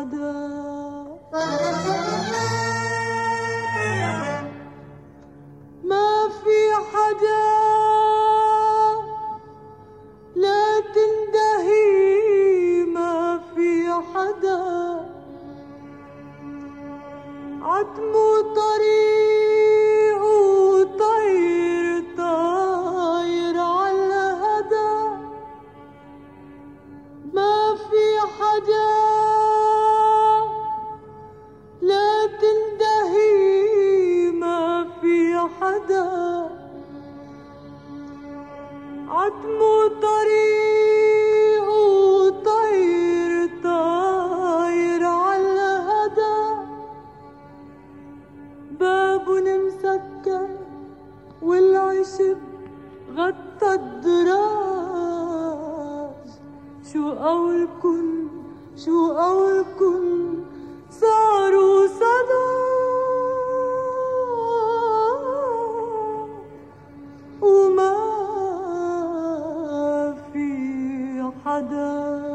حدا. ما في حدا لا تندهي، ما في حدا عتمه طريق وطير طاير على هدا. ما في حدا لا تندهي، ما في حدا عتمه طريق وطير طاير على هدا. باب مسكر والعشب غطى الدراج. شو قولكن شو قولكن صاروا صدى وما في حدا.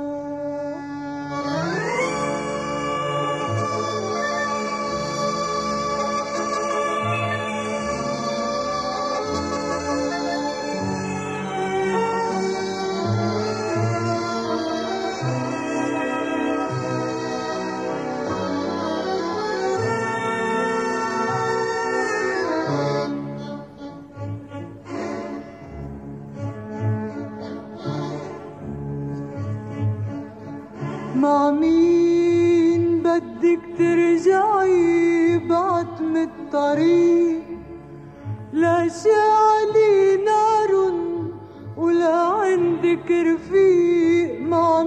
مع مين بدك ترجعي بعتم الطريق؟ لا شعلي نار ولا عندك رفيق. مع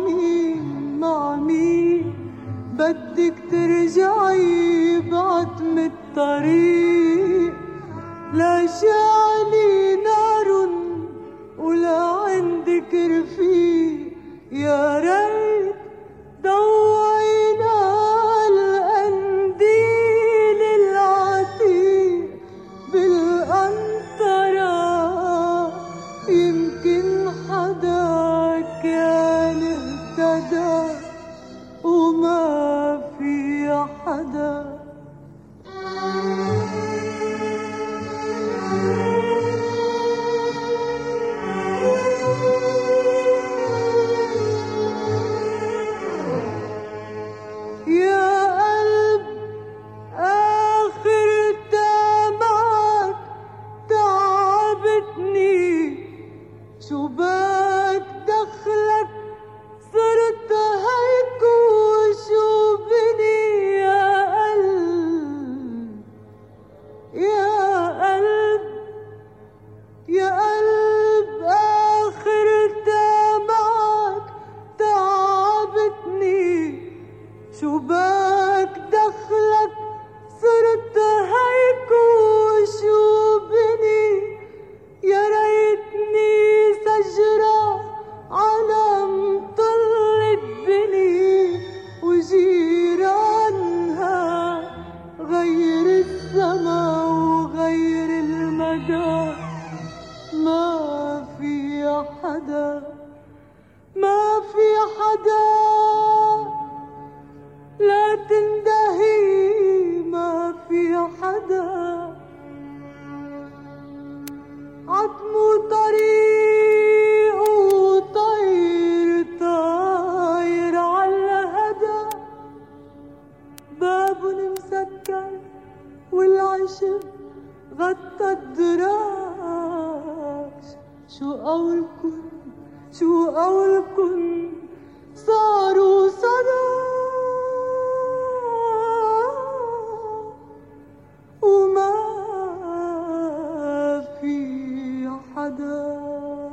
مين بدك ترجعي بعتم الطريق؟ لا شعلي نار ولا عندك رفيق. يا ريت ضوينا القنديل العتيق بالقنطرة، يمكن حدا كان اهتدى وما في حدا. شو بك دخلك صرت هيك وشو بني يا قلب يا قلب يا قلب. آخر معك تعبتني. شو بك دخلك صرت هيك وشو بني. يا ريتني شجرة على مطل الدني وجيرانها غير السما وغير المدى. ما في حدا ما في حدا لا تندهي، ما في حدا عتمه طريق وطير طاير على هدا. باب مسكر والعشب غطى الدراج. شو قولكن شو قولكن صاروا صدى وما في حدا.